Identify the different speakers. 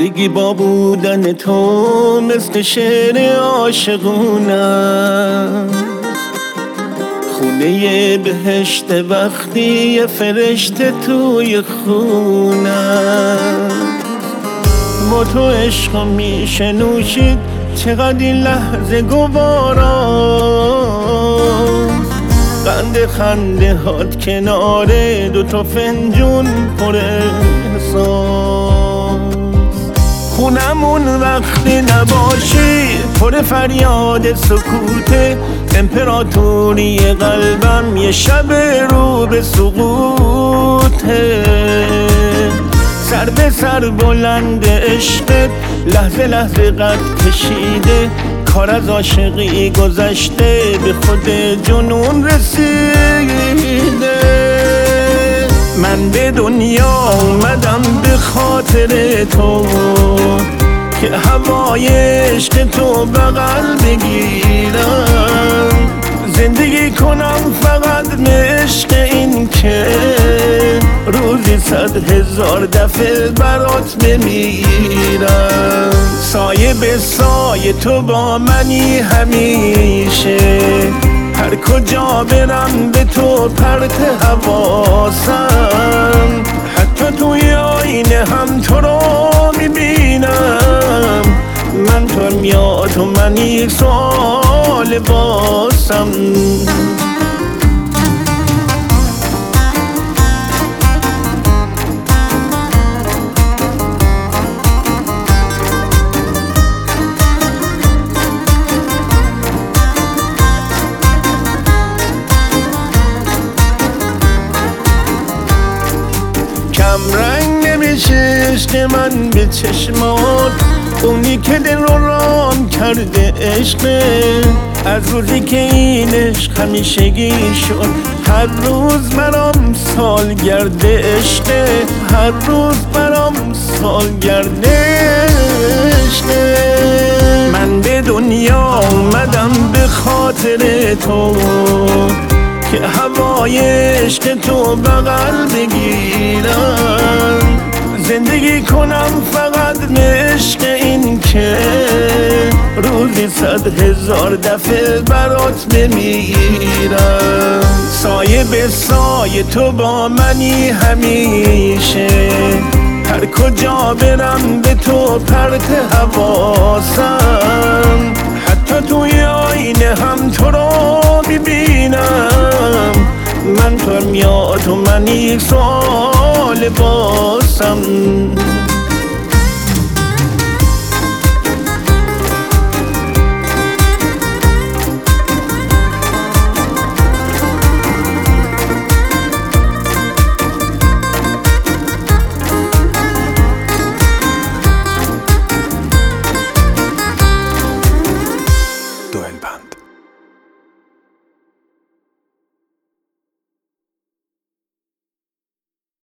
Speaker 1: زندگی با بودن تو مثل شعر عاشقونم، خونه بهشت وقتی یه فرشته توی خونم. با تو عشق میشه نوشید چقدر این لحظه گوارا، قند خنده هات کناره دوتا فنجون پر احساس. خونمون وقتی نباشی پر فریاد سکوته، امپراتوری قلبم یه شب رو به سقوطه. سر به سر بلند عشقت لحظه لحظه قد کشیده، کار از عاشقی گذشته به خود جنون رسیده. من به دنیا اومدم به خاطر تو که هوای عشق تو بغل بگیرم، زندگی کنم فقط عشق این که روزی 100,000 دفعه برات بمیرم. سایه به سایه تو با منی همیشه، هر کجا برم به تو پرت حواسم، حتی توی آینه هم تو رو میبینم. من تو میاد و من یک سوال باسم. کم رنگ نمیشه عشق من به چشمات، اونی که دل رو رام کرده عشقه. از روزی که این عشق همیشگی شد، هر روز برام سالگرد عشقه، هر روز برام سالگرد عشقه. من به دنیا اومدم به خاطر تو که هوای عشق تو بغل بگیرم، زندگی کنم فقط عشق این که روزی 100,000 دفعه برات بمیرم. سایه به سایه تو با منی همیشه، هر کجا برم به تو پرت حواسم، حتی توی آینه هم تو رو میبینم. من تو میاد و من یک سوال باسم.